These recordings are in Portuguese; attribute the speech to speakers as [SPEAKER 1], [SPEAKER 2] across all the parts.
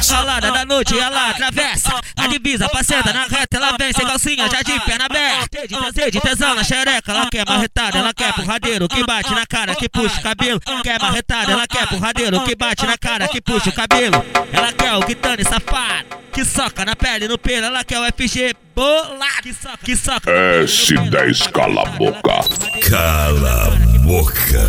[SPEAKER 1] calada da noite ela atravessa a divisa, passenta na reta, ela vem sem calcinha, já de perna aberta. Cheio de tesão na xereca, ela quer marretada, ela quer porradeiro que bate na cara, que puxa o cabelo. Quer marretada, ela quer porradeiro que bate na cara, que puxa o cabelo. Ela quer o guitane safado, que soca na pele, no pelo. Ela quer o FG bolado, que soca
[SPEAKER 2] S10 cala a boca.
[SPEAKER 3] Cala a boca.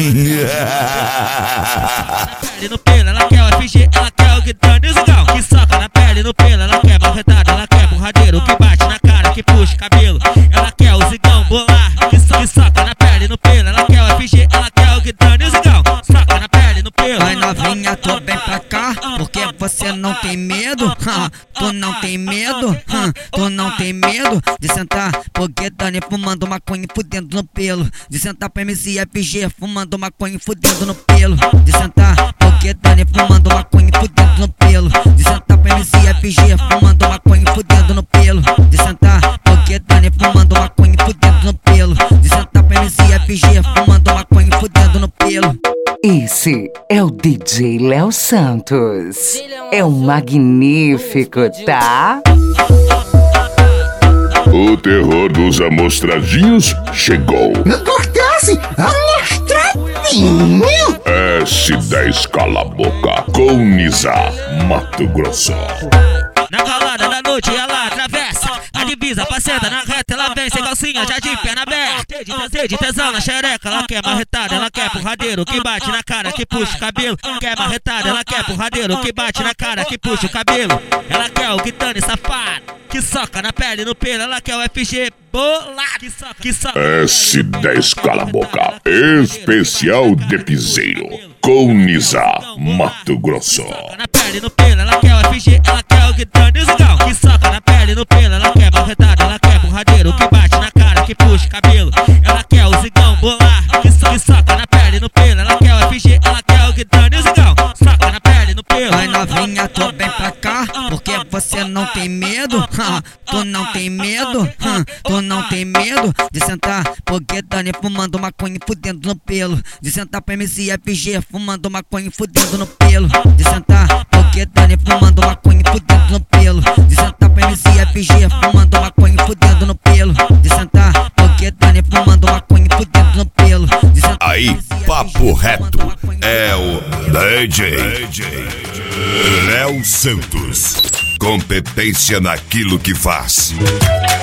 [SPEAKER 1] no pelo, ela quer o FG, ela quer o guitane zigão, que soca na pele, no pelo. Ela quer marretada, ela quer porradeiro que bate na cara, que puxa o cabelo. Ela quer o zigão bolar, que soca na pele, no pelo. Ela quer o FG, ela quer o guitane zigão, soca na pele, no pelo.
[SPEAKER 4] Vai novinha, tu vem pra cá, porque você não tem medo. Tu não tem medo, tu não tem medo de sentar porque Dani fumando maconha e fudendo no pelo. De sentar pra MC FG fumando maconha e fudendo no pelo. De sentar porque Dani fumando maconha e fudendo no pelo. De sentar pra MC FG fumando maconha e fudendo no pelo. De sentar porque Dani fumando maconha e fudendo no pelo. De sentar pra MC FG fumando maconha e fudendo no pelo.
[SPEAKER 5] Esse é o DJ Léo Santos. É um magnífico, tá?
[SPEAKER 2] O terror dos amostradinhos chegou.
[SPEAKER 6] Cortasse amostradinho.
[SPEAKER 2] S10 cala a boca. Com Nisa, Mato Grosso.
[SPEAKER 1] Na calada da noite ela atravessa a divisa, passenta na reta, ela vem sem calcinha, já de perna aberta. Cheio de tesão na xereca, ela quer marretada, ela quer porradeiro que bate na cara, que puxa o cabelo. Quer marretada, ela quer porradeiro que bate na cara, que puxa o cabelo. Ela quer o guitane safado, que soca na pele, no pelo. Ela quer o FG bolado, que soca
[SPEAKER 2] S10 cala a boca. Especial de piseiro. Com Nisa, Mato Grosso.
[SPEAKER 1] na pele, no pelo. Ela quer o FG, ela quer o guitane zigão, que soca na pele, no pelo. Ela quer marretada, ela quer porradeiro que bate na cara, que puxa o cabelo. Ela quer o zigão bolar, que soca na pele, no pelo. Ela quer o FG, ela quer o guitane zigão, soca na pele, no pelo.
[SPEAKER 4] Vai novinha, tu vem pra cá, porque você não tem medo. Tu não tem medo, tu não tem medo de sentar porque Dani fumando maconha e fudendo no pelo. De sentar pra MC FG fumando maconha e fudendo no pelo. De sentar porque Dani fumando maconha e fudendo no pelo. De sentar pra MC FG fumando maconha e fudendo no pelo. De sentar porque Dani fumando maconha e fudendo no pelo.
[SPEAKER 3] Aí, papo reto, é o DJ Léo Santos. Competência naquilo que faz.